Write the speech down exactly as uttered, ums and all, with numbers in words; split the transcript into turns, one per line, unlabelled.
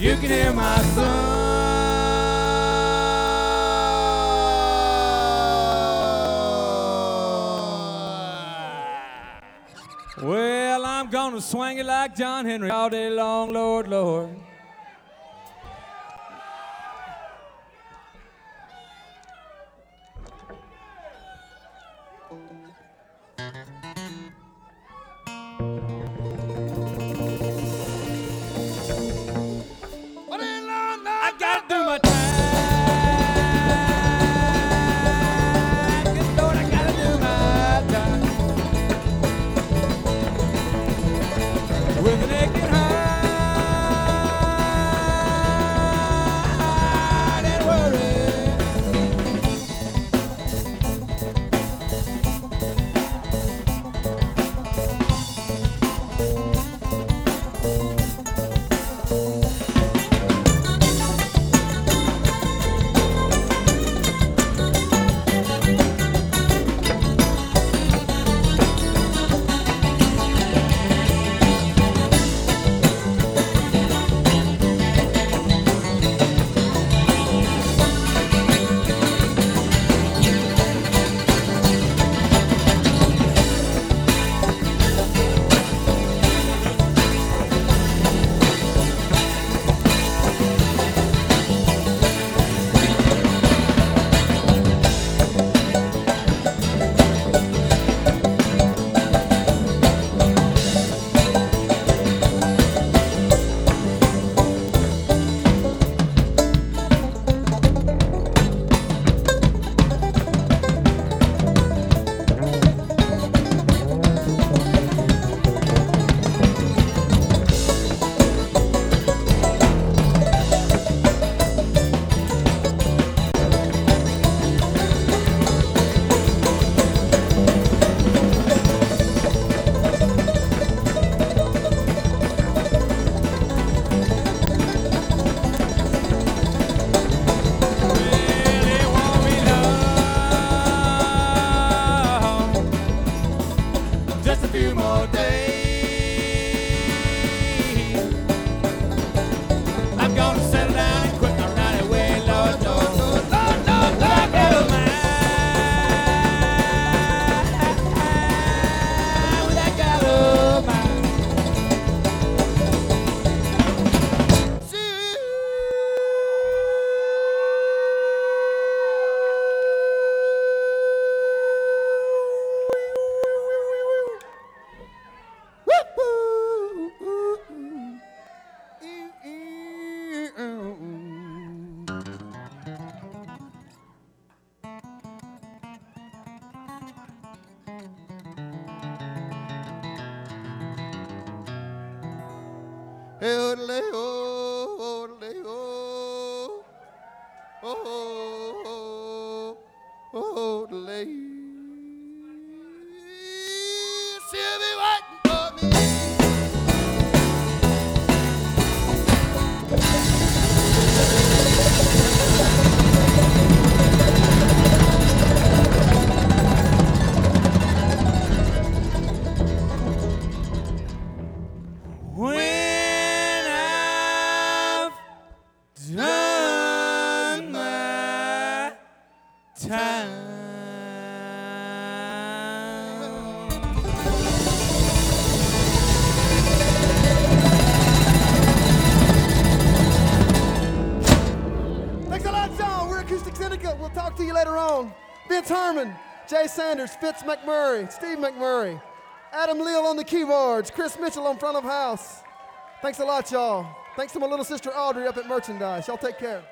You can hear my son. Well, I'm gonna swing it like John Henry all day long, Lord, Lord. I gotta do my time. Good Lord, I gotta do my time. With an aching heart and worry. Just a few more days. I'm gonna settle down and quit my right away, Lord, Lord, Lord, Lord, Lord, Lord, never mind. With that God of mine.
Hey, oodle, oh, oodle, oh, oh, oh, oodle. She'll be waiting for me.
When I've done my time.
Thanks a lot, John. We're Acoustic Syndicate. We'll talk to you later on. Vince Herman, Jay Sanders, Fitz McMurray, Steve McMurray, Adam Leal on the keyboards, Chris Mitchell on front of house. Thanks a lot, y'all. Thanks to my little sister Audrey up at Merchandise. Y'all take care.